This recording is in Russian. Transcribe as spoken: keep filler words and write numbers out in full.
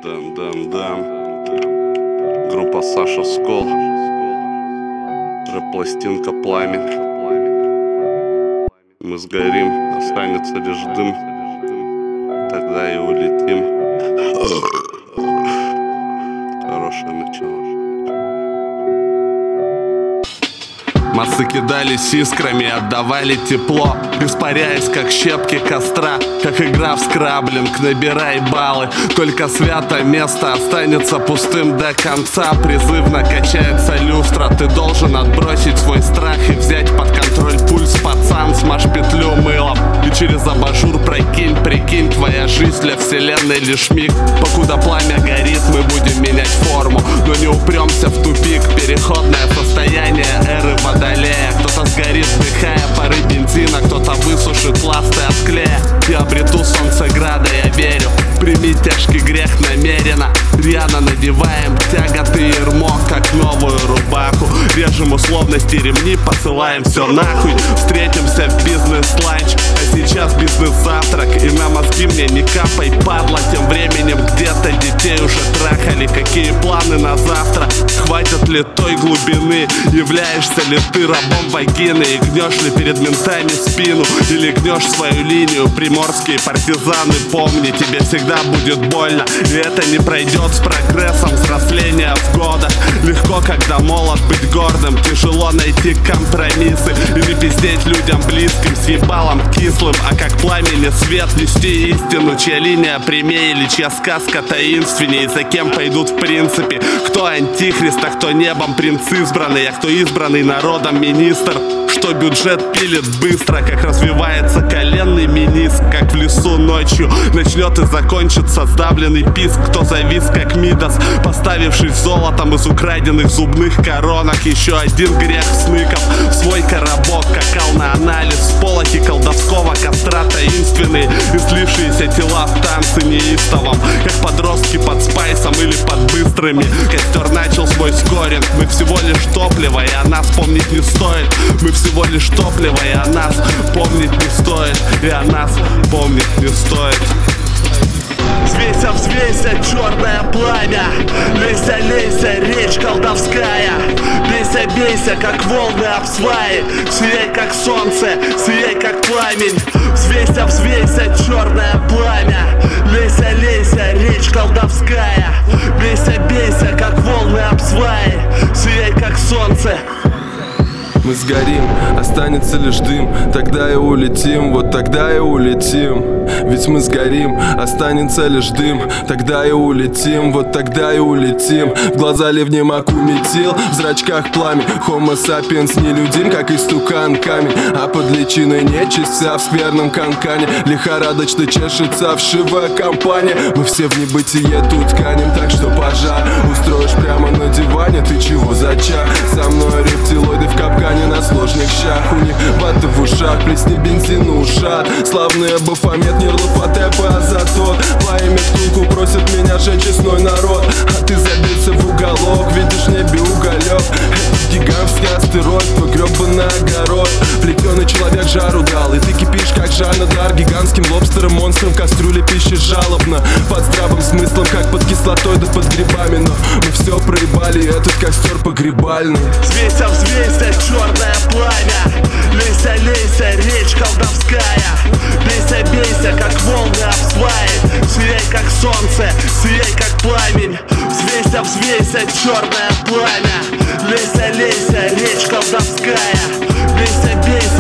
Дэм, дэм, дэм. Группа Саша Скол. Рэп-пластинка «Пламя». Мы сгорим, останется лишь дым, тогда и улетим. Хорошее начало. Массы кидались искрами, отдавали тепло, испаряясь, как щепки костра, как игра в скраблинг. Набирай баллы, только свято место останется пустым до конца. Призывно качается люстра, ты должен отбросить свой страх и взять под контроль пульс, пацан. Смажь петлю мылом и через абажур прокинь. Прикинь, твоя жизнь для вселенной лишь миг. Покуда пламя горит, мы будем менять форму, но не упремся в тупик. Переходное состояние эры водолея. Кто-то сгорит, вдыхая пары бензина, кто-то высушит ласты от клея. Я обрету солнцеграда, я верю. Прими тяжкий грех намеренно. Рьяно надеваем тяготы и ермо, как новую рубаху. Режем условности, ремни, посылаем все нахуй. Встретимся в бизнес-ланч, а сейчас бизнес-завтрак. И на мозги мне не капай, падла. Тем временем где-то детей уже трахали. Какие планы на завтра? Хватит ли той глубины? Являешься ли ты рабом вагины? И гнешь ли перед ментами спину? Или гнешь свою линию? Приморские партизаны, помни, тебе всегда будет больно. И это не пройдет с прогрессом взросления в годах. Легко, когда молод, быть гордым. Тяжело найти компромиссы или пиздеть людям близким с ебалом кислым. А как пламени свет нести истину, чья линия прямее или чья сказка таинственнее. И за кем пойдут в принципе? Кто антихрист, а кто небом принц избранный, а кто избранный народом министр? Что бюджет пилит быстро, как развивается коленный мениск, как в лесу ночью начнет и закончится сдавленный писк. Кто завис, как Мидас, поставившись золотом из украденных зубных коронок. Еще один грех сныков, свой коробок какал на анализ с полохи колдовского костра таинственные и слившиеся тела в танце неистовом, как подростки под спайсом или под быстрыми. Костер начал свой скоринг, мы всего лишь топливо, и о нас помнить не стоит. Мы всего лишь топливо, и о нас помнить не стоит. И о нас помнить не стоит. Взвейся, взвейся, черное пламя. Лейся, лейся, речь колдовская. Бейся, бейся, как волны об сваи. Сияй, как солнце, сияй, как пламень. Взвейся, взвейся, черное пламя. Лейся, лейся, речь колдовская. Бейся, бейся, как волны об сваи. Сияй, как солнце. Мы сгорим, останется лишь дым, тогда и улетим, вот тогда и улетим. Ведь мы сгорим, останется лишь дым, тогда и улетим, вот тогда и улетим. В глаза ливнем акуметил, в зрачках пламя. Homo sapiens нелюдим, как истукан камень, а под личиной нечисть вся в скверном канкане. Лихорадочно чешется вшивая компания. Мы все в небытие тут тканем, так что пожар устроишь прямо на диване. Ты чего зачах? Со мной рептилоиды в капкане на сложных щах. У них ваты в ушах, плесни бензин ушат. Славные Бафомет, Нерлов, Атепа, Азатот. По имя втулку просит меня жечь честной народ. А ты забился в уголок, видишь в небе уголек. Это гигантский астероид, твой гребаный огород. Плетеный человек жару дал, и ты кипишь, как Жанна Дар. Гигантским лобстером, монстром, кастрюле пищи жалобно. Под здравым смыслом, как под кислотой, да под грибами. Но мы все проебали, этот костер погребальный. Взвейся, взвейся, черное пламя. Лейся, лейся, речь колдовская. Бейся, бейся, как волны об сваи. Сияй, как солнце, сияй, как пламень. Взвейся, взвейся, черное пламя. Лейся, лейся, речь колдовская. Бейся, бейся.